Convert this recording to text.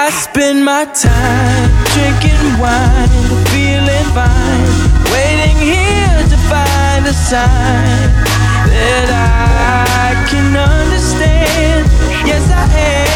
I spend my time drinking wine, feeling fine, waiting here to find a sign that I can understand. Yes, I am.